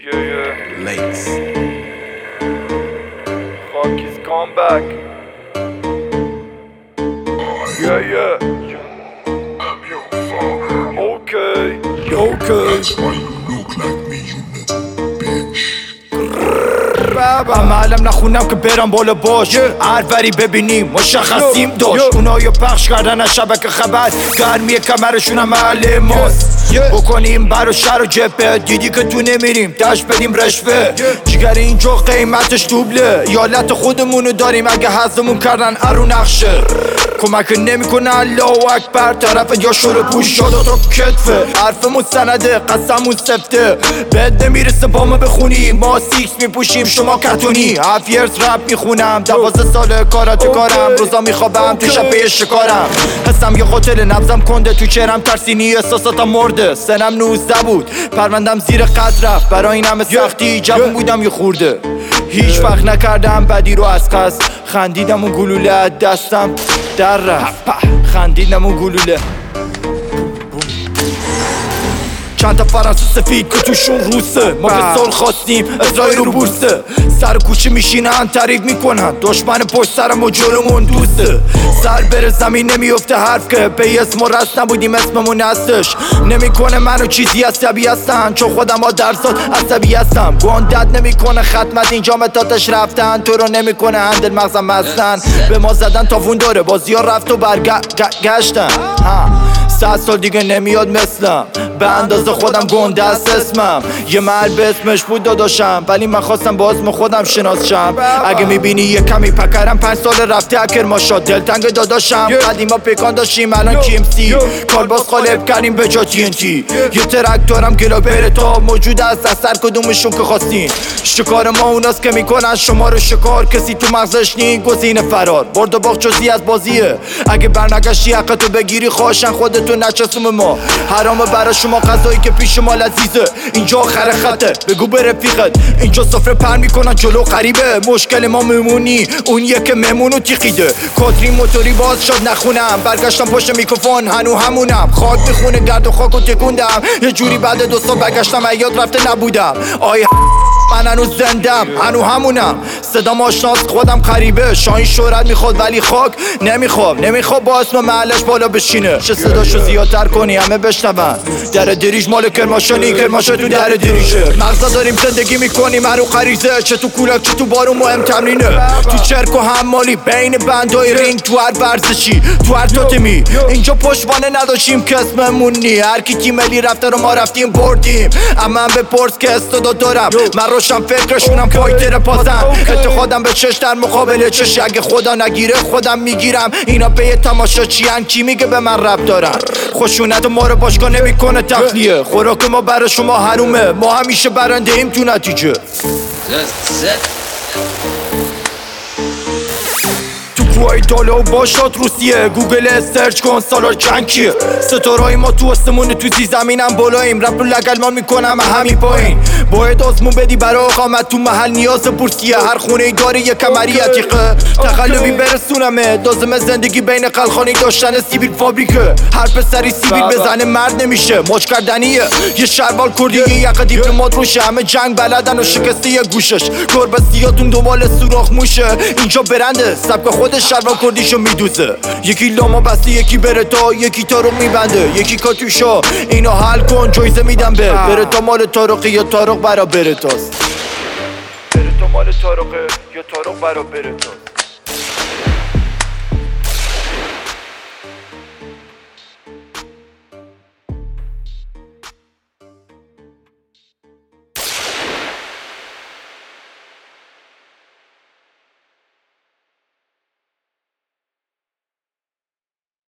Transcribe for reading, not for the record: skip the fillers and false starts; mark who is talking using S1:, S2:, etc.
S1: Lakes.
S2: Fuck his comeback. Yeah. Okay.
S3: That's why you look like me, you little bitch.
S2: عملم نخونم که برم بالا باش هر وری ببینیم مشخصیم داشت اونایو پخش کردن شبکه خبر گرمی کمرشونم محل ماست بکنیم بر و شر و جبه دیدی که تو نمیریم دشت بدیم رشوه جگر اینجا قیمتش دوبله یالت خودمونو داریم اگه حضمون کردن ارو نقشه کمک نمیکنه الله اکبر طرف یا شروع پوش شده تا کتفه حرفمون سنده قسمون سفته بد نمیرسه با ما بخونی ما سیکس میپوشیم شما کتونی هف یرز رپ میخونم 12 ساله کارات کارم روزا میخوابم تو شبه شکارم حسم یه قاتل نبزم کنده تو چرم ترسینی احساساتم مرده سنم 19 بود پروندم زیر قد رفت برای این همه سختی جوون بودم یه خورده هیچ وقت نکردم بدی رو از قصد خندیدم و گلوله از دستم در رفت خندیدم و گلوله چند تا فرانسه سفید که توشون روسه ما به سال خواستیم اسرائیل رو بورسه سر کوچه میشینن تعریف میکنن دشمن پشت سرم و جلومون دوسته سر بره زمین نمیفته حرف که به اسم و رست نبودیم اسممون هستش نمیکنه منو چیزی عصبی هستن چون خودم ها درسات عصبی هستم گندت نمیکنه ختمت اینجا متاتش رفتن تو رو نمیکنه هندل مغزم مستن به ما زدن تاوون داره بازی ها رفت و برگشتن 100 سال دیگه نمیاد مثلم به اندازه خودم گنده است اسمم یه محل به اسمش بود داداشم ولی من خواستم با اسم خودم شناس شم اگه میبینی یه کمی پکرم 5 سال رفته اکر ماشا دلتنگ داداشم قدیما پیکان داشتیم الان کیمسی کالباس قالب کردیم به جا TNT یه ترک دارم گلاپر تا موجود است از سر کدومشون که خواستین شکار ما اوناست که میکنن شما رو شکار کسی تو مغزش نی گزینه فرار برد و باخت جزئی از بازیه اگه برنگشتی حقتو بگیری خواهشن خودتو نچسوم ما حرامه برای شما غذایی که پیش ما لذیذه اینجا آخر خطه بگو به رفیقت اینجا سفره پر میکنن جلو غریبه مشکل ما میمونی اون یکی ممونو تیقیده کادری موتوری باز شد نخونم برگشتم پشت میکروفون هنو همونم خاک میخونه گرد و خاکو تکوندم یه جوری بعد 2 سال برگشتم ایاد رفته نبودم من هنوز زندم هنو همونم صدام آشناست خودم غریبه شاهین شهرت میخواد ولی خاک نمیخواد با اسم محلش بالا بشینه چه صداشو زیادتر کنی همه بشنون در دریج مال کرماشانی کرماشا تو در دریجه مغزا داریم زندگی میکنیم هرو غریزه چه تو کولاک چه تو بارون مهم تمرینه تو چرک و حمالی بین بندای رینگ تو هر ورزشی تو هر توتمی اینجا پشتوانه نداشتیم که اسممون نی هر کی تیم ملی رفته رو ما رفتیم بردیم اما به پرس که استعداد دارم من روشن فکرشونم فایتر پاسم اعتقادم به چش در مقابل چش اگه خدا نگیره خودم میگیرم اینا به یه تماشا چیان کی میگه به من رب دارن خشونت ما رو باشگاه نمیکنه تخلیه خوراک ما برای شما حرومه ما همیشه برنده ایم تو نتیجه کوهای دالا و باشات روسیه گوگل سرچ کن سالار چند کیه ستارهای ما تو آسمون تو زی زمینم بالاییم رپ رو لگلمان میکنم همین پایین باید آزمون بدی برای اقامت تو محل نیاز بورسیه هر خونه ای داره یه کمری عتیقه تقلبی برسونمه لازمه زندگی بین قلخانی داشتن سیبیل فابریکه هر پسری سیبیل بزنه مرد نمیشه ماچ کردنیه یه شروال کردی یه یقه دیپلمات روشه همه جنگ بلدن و شکسته یه گوشش گربه سیاتون دوبال سوراخ موشه اینجا برنده سبک خودش شروال کردیشو میدوزه یکی لاما بسته یکی برتا یکی تارق میبنده یکی کاتوشا اینو حل کن جایزه میدم به برتا مال تارقی یا تارق برا برتاست برتا مال تارقه یا تارق برا برتاست